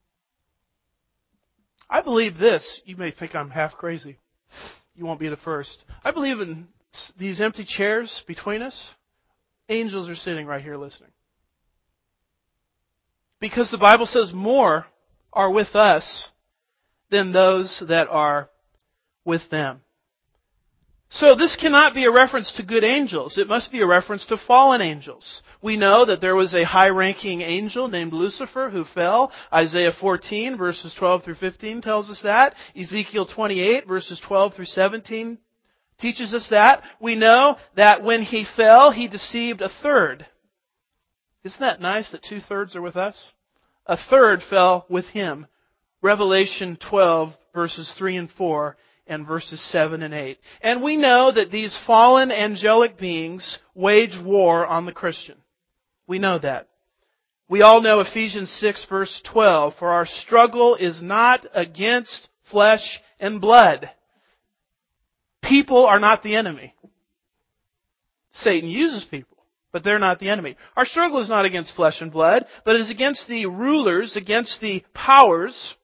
Speaker 1: I believe this. You may think I'm half crazy. You won't be the first. I believe in these empty chairs between us. Angels are sitting right here listening. Because the Bible says more are with us than those that are with them. So this cannot be a reference to good angels. It must be a reference to fallen angels. We know that there was a high-ranking angel named Lucifer who fell. Isaiah fourteen verses twelve through fifteen tells us that. Ezekiel twenty-eight verses twelve through seventeen teaches us that. We know that when he fell, he deceived a third. Isn't that nice that two-thirds are with us? A third fell with him. Revelation twelve verses three and four. And verses seven and eight. And we know that these fallen angelic beings wage war on the Christian. We know that. We all know Ephesians six verse twelve, for our struggle is not against flesh and blood. People are not the enemy. Satan uses people, but they're not the enemy. Our struggle is not against flesh and blood, but it is against the rulers, against the powers,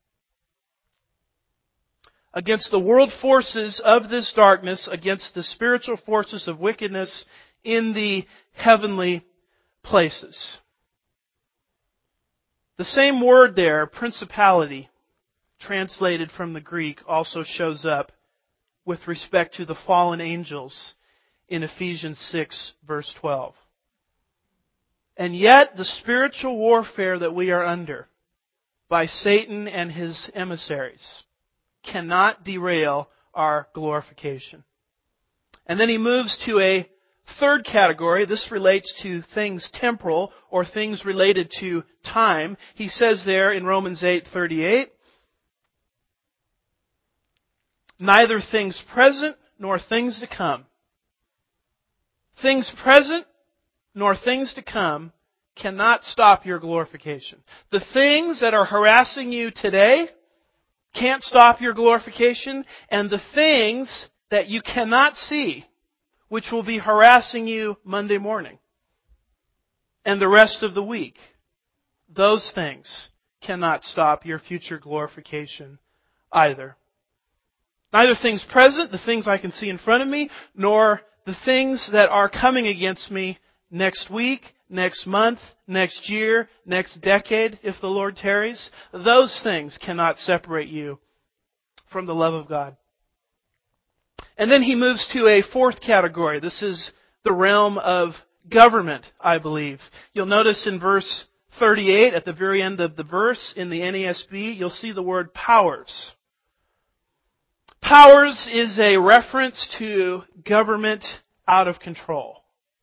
Speaker 1: against the world forces of this darkness, against the spiritual forces of wickedness in the heavenly places. The same word there, principality, translated from the Greek, also shows up with respect to the fallen angels in Ephesians six, verse twelve. And yet, the spiritual warfare that we are under by Satan and his emissaries cannot derail our glorification. And then he moves to a third category. This relates to things temporal or things related to time. He says there in Romans eight thirty-eight, neither things present nor things to come. Things present nor things to come cannot stop your glorification. The things that are harassing you today can't stop your glorification, and the things that you cannot see, which will be harassing you Monday morning and the rest of the week, those things cannot stop your future glorification either. Neither things present, the things I can see in front of me, nor the things that are coming against me next week, next month, next year, next decade, if the Lord tarries. Those things cannot separate you from the love of God. And then he moves to a fourth category. This is the realm of government, I believe. You'll notice in verse thirty-eight, at the very end of the verse, in the N A S B, you'll see the word powers. Powers is a reference to government out of control.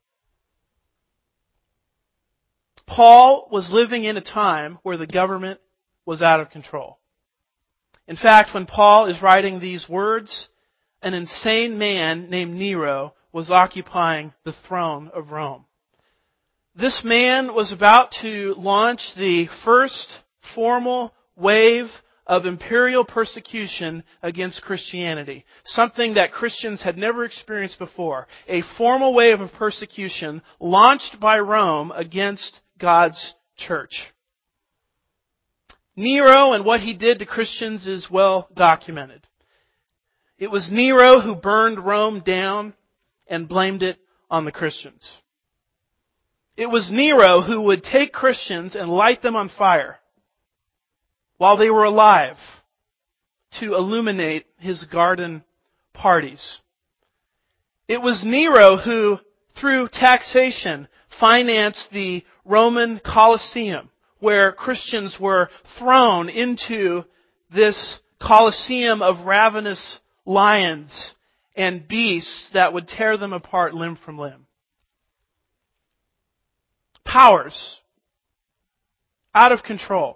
Speaker 1: Paul was living in a time where the government was out of control. In fact, when Paul is writing these words, an insane man named Nero was occupying the throne of Rome. This man was about to launch the first formal wave of imperial persecution against Christianity. Something that Christians had never experienced before. A formal wave of persecution launched by Rome against God's church. Nero and what he did to Christians is well documented. It was Nero who burned Rome down and blamed it on the Christians. It was Nero who would take Christians and light them on fire while they were alive to illuminate his garden parties. It was Nero who, through taxation, financed the Roman Colosseum, where Christians were thrown into this Colosseum of ravenous lions and beasts that would tear them apart limb from limb. Powers out of control.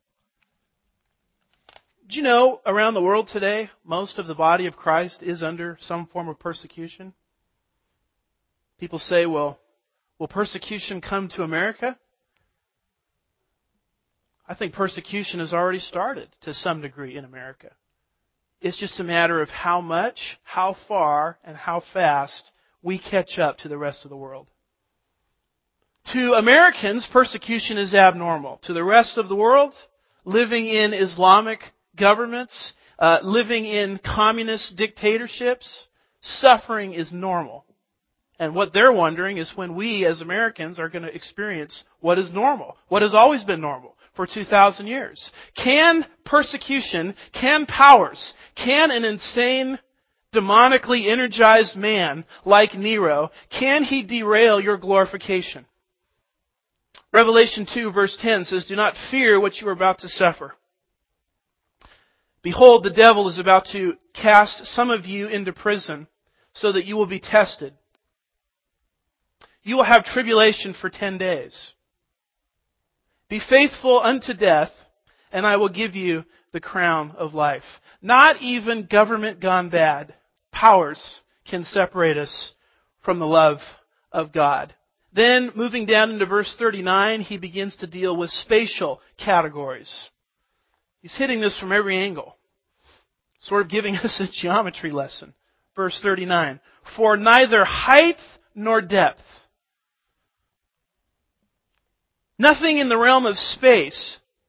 Speaker 1: Do you know, around the world today, most of the body of Christ is under some form of persecution? People say, well, will persecution come to America? I think persecution has already started to some degree in America. It's just a matter of how much, how far, and how fast we catch up to the rest of the world. To Americans, persecution is abnormal. To the rest of the world, living in Islamic governments, uh, living in communist dictatorships, suffering is normal. And what they're wondering is when we as Americans are going to experience what is normal, what has always been normal for two thousand years. Can persecution, can powers, can an insane, demonically energized man like Nero, can he derail your glorification? Revelation two verse ten says, do not fear what you are about to suffer. Behold, the devil is about to cast some of you into prison so that you will be tested. You will have tribulation for ten days. Be faithful unto death, and I will give you the crown of life. Not even government gone bad, powers can separate us from the love of God. Then, moving down into verse thirty-nine, he begins to deal with spatial categories. He's hitting this from every angle, sort of giving us a geometry lesson. Verse thirty-nine, for neither height nor depth, nothing in the realm of space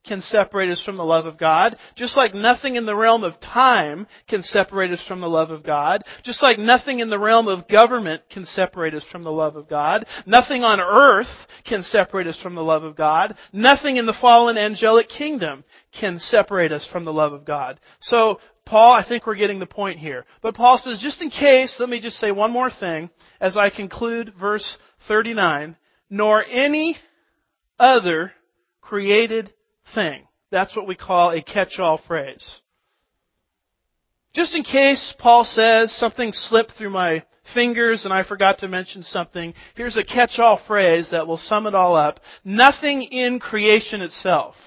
Speaker 1: can separate us from the love of God. Just like nothing in the realm of time can separate us from the love of God. Just like nothing in the realm of government can separate us from the love of God. Nothing on earth can separate us from the love of God. Nothing in the fallen angelic kingdom can separate us from the love of God. So, Paul, I think we're getting the point here. But Paul says, just in case, let me just say one more thing as I conclude verse thirty-nine. Nor any other created thing. That's what we call a catch-all phrase. Just in case Paul says something slipped through my fingers and I forgot to mention something, here's a catch-all phrase that will sum it all up. Nothing in creation itself,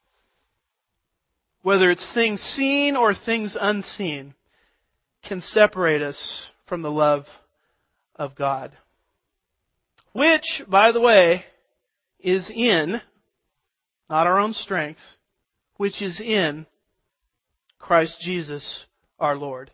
Speaker 1: whether it's things seen or things unseen, can separate us from the love of God. Which, by the way, is in, not our own strength, which is in Christ Jesus our Lord.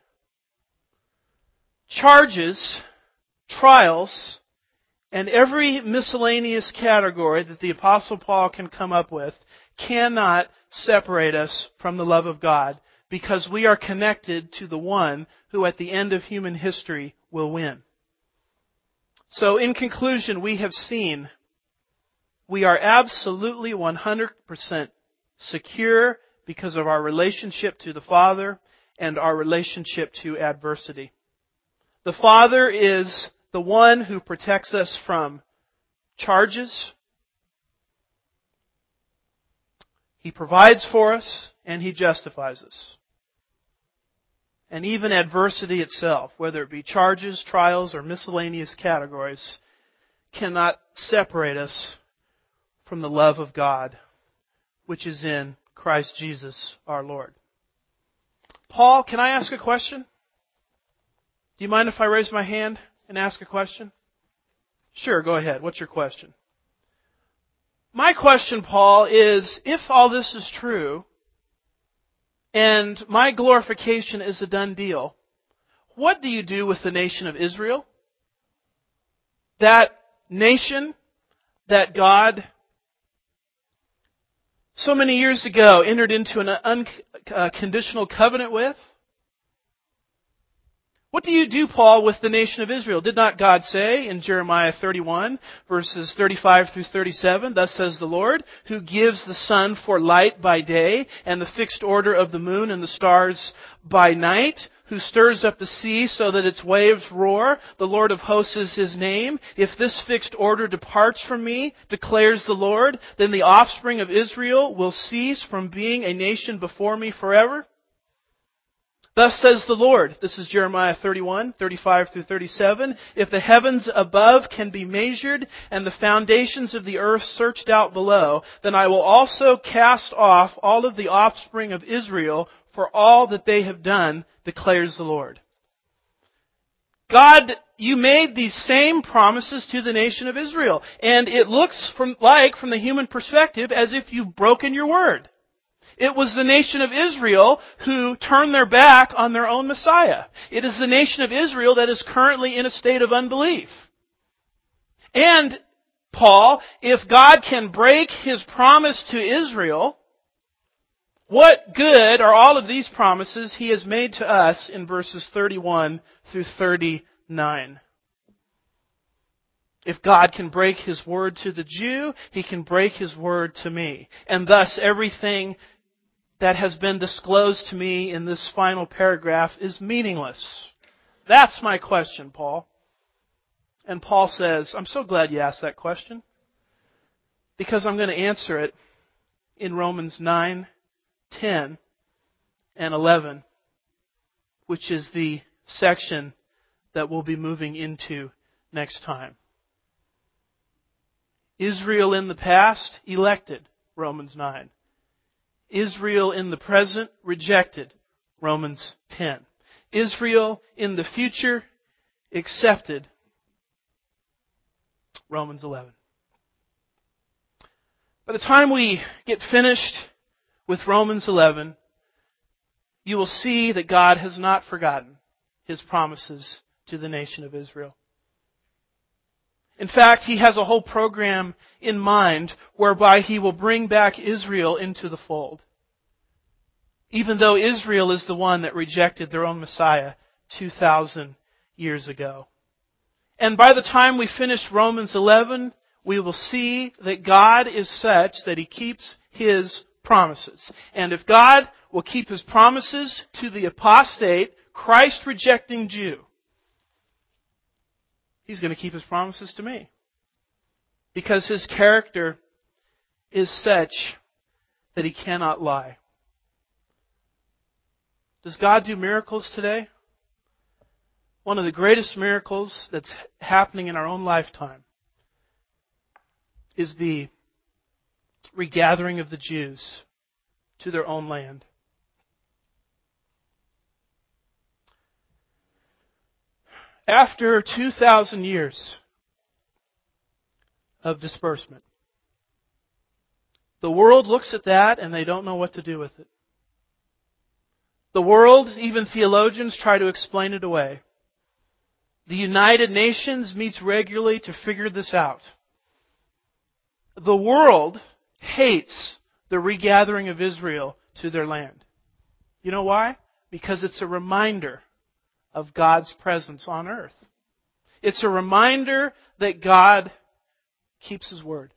Speaker 1: Charges, trials, and every miscellaneous category that the Apostle Paul can come up with cannot separate us from the love of God, because we are connected to the one who at the end of human history will win. So in conclusion, we have seen we are absolutely one hundred percent secure because of our relationship to the Father and our relationship to adversity. The Father is the one who protects us from charges. He provides for us and He justifies us. And even adversity itself, whether it be charges, trials, or miscellaneous categories, cannot separate us from the love of God, which is in Christ Jesus our Lord. Paul, can I ask a question? Do you mind if I raise my hand and ask a question? Sure, go ahead. What's your question? My question, Paul, is if all this is true and my glorification is a done deal, what do you do with the nation of Israel? That nation that God so many years ago entered into an unconditional covenant with? What do you do, Paul, with the nation of Israel? Did not God say in Jeremiah thirty-one, verses thirty-five through thirty-seven, thus says the Lord, who gives the sun for light by day, and the fixed order of the moon and the stars by night, who stirs up the sea so that its waves roar, the Lord of hosts is His name. If this fixed order departs from me, declares the Lord, then the offspring of Israel will cease from being a nation before me forever. Thus says the Lord, this is Jeremiah thirty-one, thirty-five through thirty-seven, if the heavens above can be measured and the foundations of the earth searched out below, then I will also cast off all of the offspring of Israel for all that they have done, declares the Lord. God, you made these same promises to the nation of Israel, and it looks from, like, from the human perspective, as if you've broken your word. It was the nation of Israel who turned their back on their own Messiah. It is the nation of Israel that is currently in a state of unbelief. And, Paul, if God can break His promise to Israel, what good are all of these promises He has made to us in verses thirty-one through thirty-nine? If God can break His word to the Jew, He can break His word to me. And thus everything that has been disclosed to me in this final paragraph is meaningless. That's my question, Paul. And Paul says, I'm so glad you asked that question, because I'm going to answer it in Romans nine, ten, and eleven, which is the section that we'll be moving into next time. Israel in the past, elected, Romans nine. Israel in the present, rejected, Romans ten. Israel in the future, accepted, Romans eleven. By the time we get finished with Romans eleven, you will see that God has not forgotten His promises to the nation of Israel. In fact, He has a whole program in mind whereby He will bring back Israel into the fold. Even though Israel is the one that rejected their own Messiah two thousand years ago. And by the time we finish Romans eleven, we will see that God is such that He keeps His promises. And if God will keep His promises to the apostate, Christ-rejecting Jew, He's going to keep His promises to me. Because His character is such that He cannot lie. Does God do miracles today? One of the greatest miracles that's happening in our own lifetime is the regathering of the Jews to their own land. After two thousand years of disbursement, the world looks at that and they don't know what to do with it. The world, even theologians, try to explain it away. The United Nations meets regularly to figure this out. The world hates the regathering of Israel to their land. You know why? Because it's a reminder of God's presence on earth. It's a reminder that God keeps His word.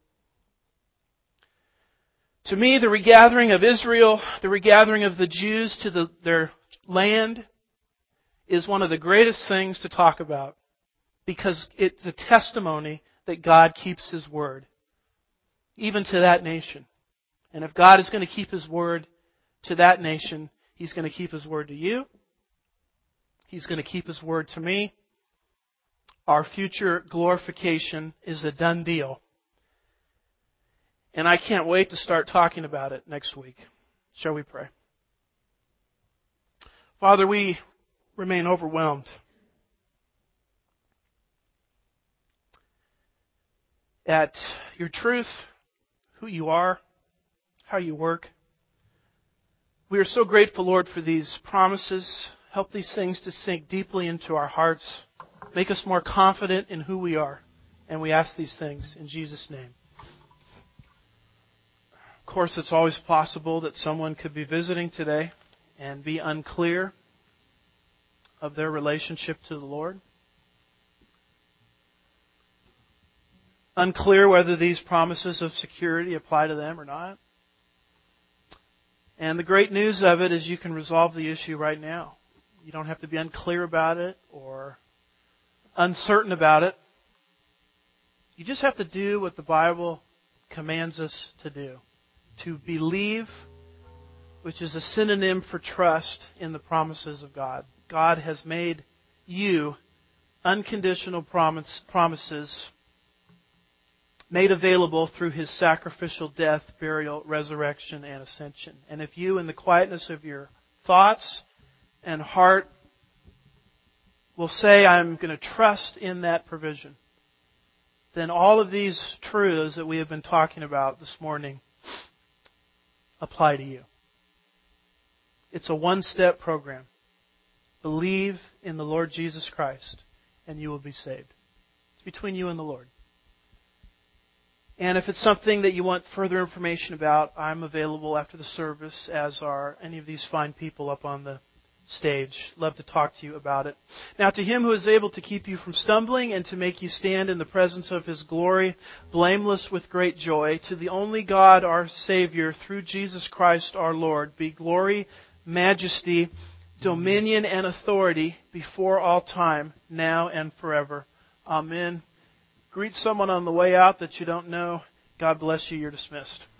Speaker 1: To me, the regathering of Israel, the regathering of the Jews to the, their land, is one of the greatest things to talk about because it's a testimony that God keeps His word, even to that nation. And if God is going to keep His word to that nation, He's going to keep His word to you. He's going to keep His word to me. Our future glorification is a done deal. And I can't wait to start talking about it next week. Shall we pray? Father, we remain overwhelmed at Your truth, who You are, how You work. We are so grateful, Lord, for these promises. Help these things to sink deeply into our hearts. Make us more confident in who we are. And we ask these things in Jesus' name. Of course, it's always possible that someone could be visiting today and be unclear of their relationship to the Lord. Unclear whether these promises of security apply to them or not. And the great news of it is you can resolve the issue right now. You don't have to be unclear about it or uncertain about it. You just have to do what the Bible commands us to do. To believe, which is a synonym for trust in the promises of God. God has made you unconditional promise, promises made available through His sacrificial death, burial, resurrection, and ascension. And if you, in the quietness of your thoughts and heart, will say, I'm going to trust in that provision, then all of these truths that we have been talking about this morning apply to you. It's a one-step program. Believe in the Lord Jesus Christ, and you will be saved. It's between you and the Lord. And if it's something that you want further information about, I'm available after the service, as are any of these fine people up on the stage. Love to talk to you about it. Now, to Him who is able to keep you from stumbling and to make you stand in the presence of His glory, blameless with great joy, to the only God, our Savior, through Jesus Christ our Lord, be glory, majesty, dominion, and authority before all time, now and forever. Amen. Greet someone on the way out that you don't know. God bless you. You're dismissed.